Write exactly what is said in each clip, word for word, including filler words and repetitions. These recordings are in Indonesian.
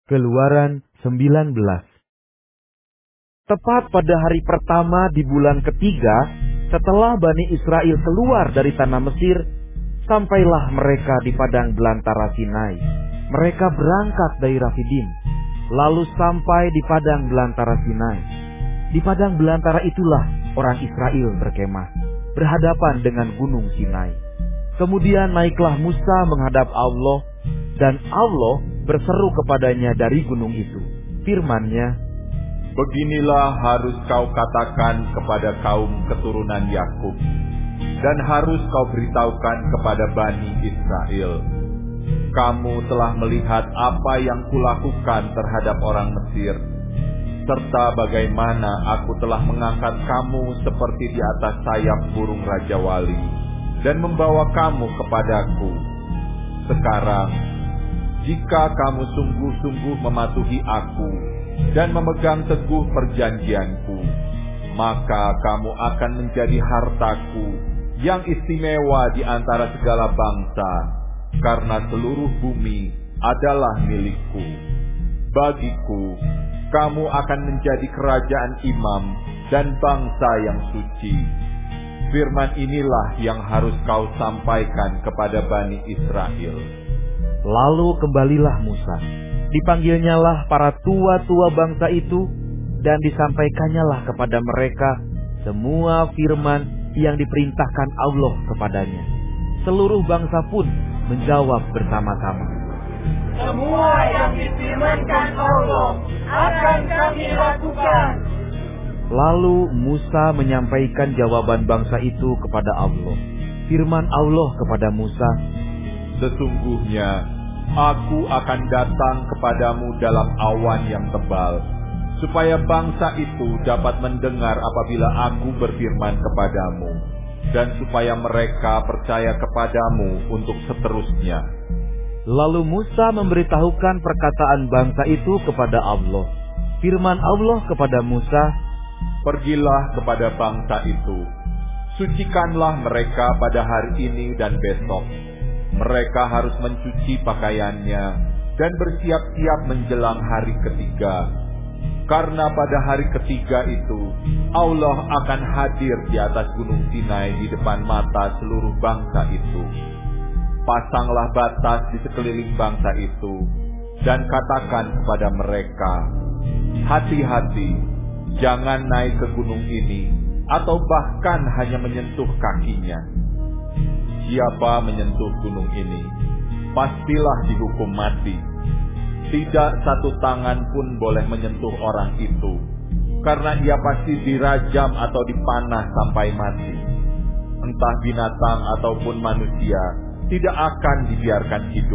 Keluaran sembilan belas. Tepat pada hari pertama di bulan ketiga, setelah Bani Israel keluar dari tanah Mesir, sampailah mereka di padang belantara Sinai. Mereka berangkat dari Rafidim, lalu sampai di padang belantara Sinai. Di padang belantara itulah orang Israel berkemah, berhadapan dengan gunung Sinai. Kemudian naiklah Musa menghadap Allah, dan Allah berseru kepadanya dari gunung itu. Firman-Nya, "Beginilah harus kau katakan kepada kaum keturunan Yakub, dan harus kau beritahukan kepada Bani Israel. Kamu telah melihat apa yang kulakukan terhadap orang Mesir, serta bagaimana aku telah mengangkat kamu seperti di atas sayap burung Raja Wali, dan membawa kamu kepadaku. Sekarang, jika kamu sungguh-sungguh mematuhi aku dan memegang teguh perjanjianku, maka kamu akan menjadi hartaku yang istimewa di antara segala bangsa, karena seluruh bumi adalah milikku. Bagiku, kamu akan menjadi kerajaan imam dan bangsa yang suci." Firman inilah yang harus kau sampaikan kepada Bani Israel. Lalu kembalilah Musa. Dipanggilnyalah para tua-tua bangsa itu, dan disampaikannya kepada mereka semua firman yang diperintahkan Allah kepadanya. Seluruh bangsa pun menjawab bersama-sama, "Semua yang difirmankan Allah akan kami lakukan." Lalu Musa menyampaikan jawaban bangsa itu kepada Allah. Firman Allah kepada Musa, "Sesungguhnya aku akan datang kepadamu dalam awan yang tebal, supaya bangsa itu dapat mendengar apabila aku berfirman kepadamu, dan supaya mereka percaya kepadamu untuk seterusnya." Lalu Musa memberitahukan perkataan bangsa itu kepada Allah. Firman Allah kepada Musa, "Pergilah kepada bangsa itu, sucikanlah mereka pada hari ini dan besok. Mereka harus mencuci pakaiannya dan bersiap-siap menjelang hari ketiga. Karena pada hari ketiga itu, Allah akan hadir di atas gunung Sinai di depan mata seluruh bangsa itu. Pasanglah batas di sekeliling bangsa itu, dan katakan kepada mereka, hati-hati, jangan naik ke gunung ini, atau bahkan hanya menyentuh kakinya. Siapa menyentuh gunung ini, pastilah dihukum mati. Tidak satu tangan pun boleh menyentuh orang itu, karena ia pasti dirajam atau dipanah sampai mati. Entah binatang ataupun manusia tidak akan dibiarkan hidup.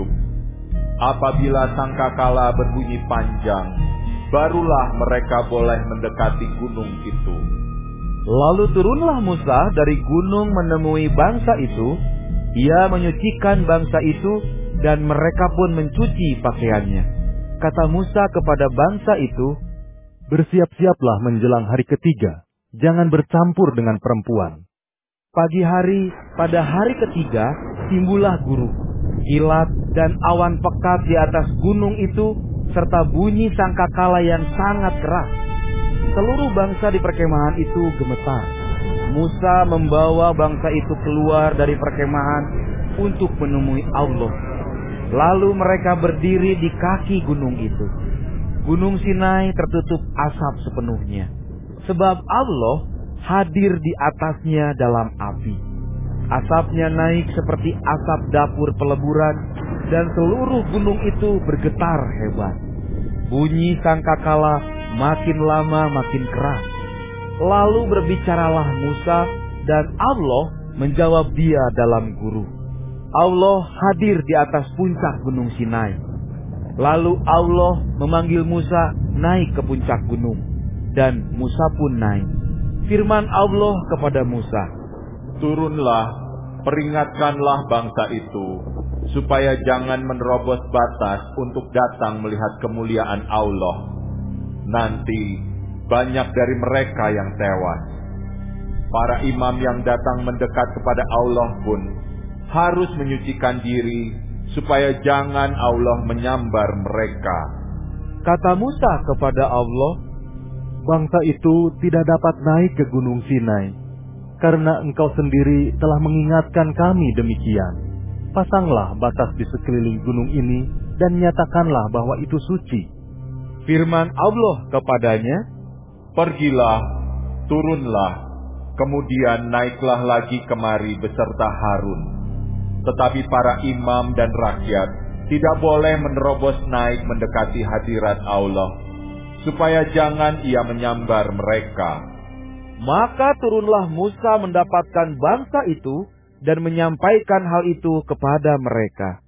Apabila sangkakala berbunyi panjang, barulah mereka boleh mendekati gunung itu." Lalu turunlah Musa dari gunung menemui bangsa itu. Ia menyucikan bangsa itu, dan mereka pun mencuci pakaiannya. Kata Musa kepada bangsa itu, "Bersiap-siaplah menjelang hari ketiga, jangan bercampur dengan perempuan." Pagi hari pada hari ketiga timbullah guru, kilat dan awan pekat di atas gunung itu, serta bunyi sangkakala yang sangat keras. Seluruh bangsa di perkemahan itu gemetar. Musa membawa bangsa itu keluar dari perkemahan untuk menemui Allah. Lalu mereka berdiri di kaki gunung itu. Gunung Sinai tertutup asap sepenuhnya, sebab Allah hadir di atasnya dalam api. Asapnya naik seperti asap dapur peleburan, dan seluruh gunung itu bergetar hebat. Bunyi sangkakala makin lama makin keras. Lalu berbicaralah Musa, dan Allah menjawab dia dalam guru. Allah hadir di atas puncak gunung Sinai. Lalu Allah memanggil Musa naik ke puncak gunung, dan Musa pun naik. Firman Allah kepada Musa, "Turunlah, peringatkanlah bangsa itu, supaya jangan menerobos batas untuk datang melihat kemuliaan Allah. Nanti banyak dari mereka yang tewas. Para imam yang datang mendekat kepada Allah pun harus menyucikan diri, supaya jangan Allah menyambar mereka." Kata Musa kepada Allah, "Bangsa itu tidak dapat naik ke Gunung Sinai, karena engkau sendiri telah mengingatkan kami demikian. Pasanglah batas di sekeliling gunung ini, dan nyatakanlah bahwa itu suci." Firman Allah kepadanya, "Pergilah, turunlah, kemudian naiklah lagi kemari beserta Harun. Tetapi para imam dan rakyat tidak boleh menerobos naik mendekati hadirat Allah, supaya jangan ia menyambar mereka." Maka turunlah Musa mendapatkan bangsa itu dan menyampaikan hal itu kepada mereka.